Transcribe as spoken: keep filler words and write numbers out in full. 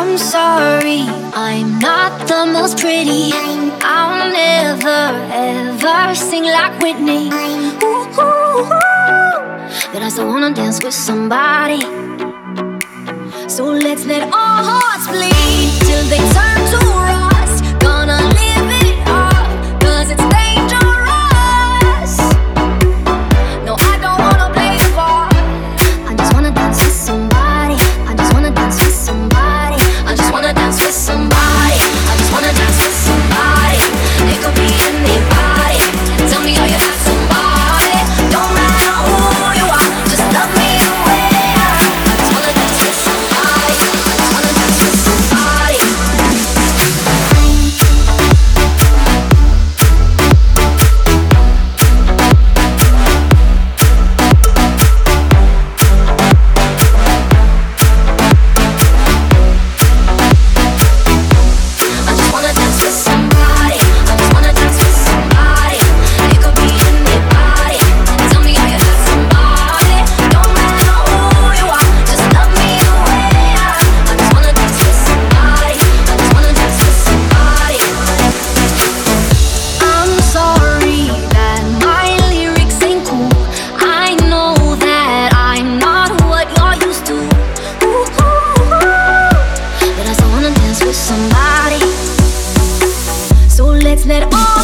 I'm sorry, I'm not the most pretty. I'll never ever sing like Whitney. Ooh, ooh, ooh. But I still wanna dance with somebody. So let's let our hearts bleed till they turn to rust. Gonna live it up, cause it's dangerous. No, I don't wanna play the part. I just wanna dance with somebody. I just wanna dance with somebody. I just wanna dance with somebody. I just wanna dance with somebody. It could be anybody. Tell me how you got somebody. Don't matter who you are, just love me the way I am. I just wanna dance with somebody. I just wanna dance with somebody. I just wanna dance with somebody. I just wanna dance with somebody. It could be anybody. Tell me how you got somebody. Don't matter who you are, just love me the way I am. I just wanna dance with somebody. I just wanna dance with somebody. I'm sorry that my lyrics ain't cool. I know that I'm not what you're used to. Ooh, ooh, ooh. But I still wanna dance with somebody. So let's let all